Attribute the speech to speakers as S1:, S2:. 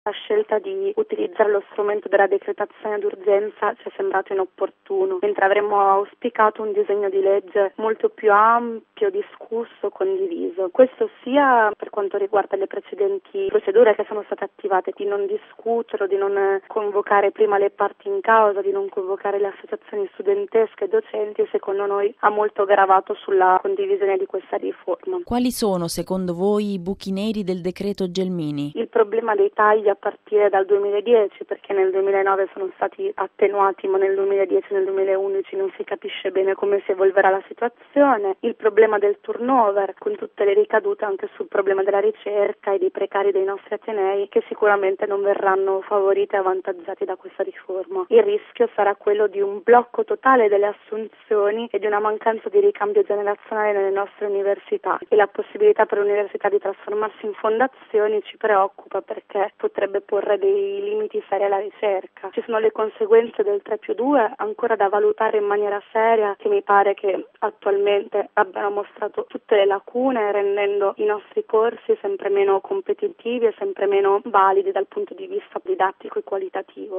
S1: La scelta di utilizzare lo strumento della decretazione d'urgenza ci è sembrato inopportuno, mentre avremmo auspicato un disegno di legge molto più ampio, discusso, condiviso. Questo sia per quanto riguarda le precedenti procedure che sono state attivate, di non discutere, di non convocare prima le parti in causa, di non convocare le associazioni studentesche e docenti, secondo noi ha molto gravato sulla condivisione di questa riforma.
S2: Quali sono secondo voi i buchi neri del decreto Gelmini?
S1: Il problema dei tagli a partire dal 2010, perché nel 2009 sono stati attenuati, ma nel 2010 e nel 2011 non si capisce bene come si evolverà la situazione. Il problema del turnover, con tutte le ricadute anche sul problema della ricerca e dei precari dei nostri atenei, che sicuramente non verranno favoriti e avvantaggiati da questa riforma. Il rischio sarà quello di un blocco totale delle assunzioni e di una mancanza di ricambio generazionale nelle nostre università, e la possibilità per l'università di trasformarsi in fondazioni ci preoccupa, perché potrebbe porre dei limiti seri alla ricerca. Ci sono le conseguenze del 3+2 ancora da valutare in maniera seria, che mi pare che attualmente abbiano mostrato tutte le lacune, rendendo i nostri corsi sempre meno competitivi e sempre meno validi dal punto di vista didattico e qualitativo.